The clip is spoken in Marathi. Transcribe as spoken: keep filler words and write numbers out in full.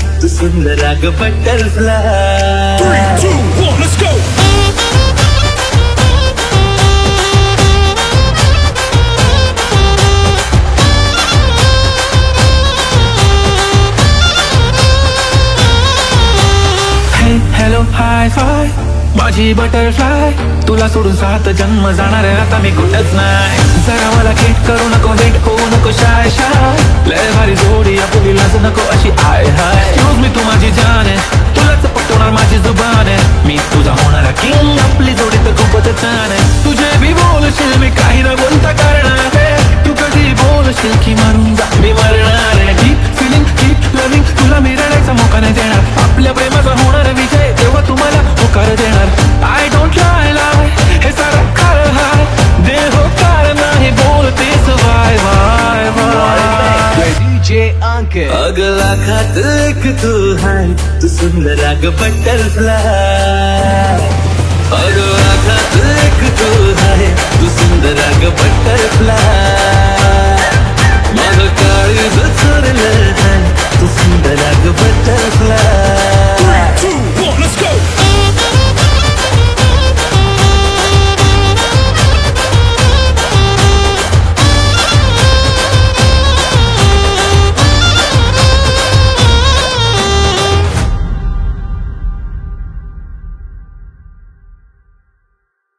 तू सुंदर अग butterfly. Three, two, one, let's go. Hey, hello, hi, fi. माझी बटरफ्लाय, तुला सोडून सात जन्म जाणार आहे आता मी कुठंच नाही. जरा मला हिट करू नको, हिट होऊ नको शाय शाय. लय भारी जोडी आपली लाज नको अशी आय हाय. Excuse me, तू माझी जान आहे, तुलाच पटवणार माझी जुबान आहे. मी तुझा होणारा किंग, आपली जोडी तर खूपच छान आहे. तुझे बी बोलशील मी काही ना बोलता करणार आहे. तू कधी बोलशील की मारून जा मी मरणार आहे. Keep feeling, keep loving, तुला मी रडायचा मोका नाही देणार. आपल्या प्रेमाचा होणार विजय तेव्हा तुम्हाला होकार देणार. I don't lie, lie, हे सारं खरं हाय. दे होकार नाही बोलतेस why why why. D J Anke. अग लाखात एक तू हाय, तू सुंदर अग बटरफ्लाय. अग लाखात एक तू हाय, तू सुंदर अग बटरफ्लाय.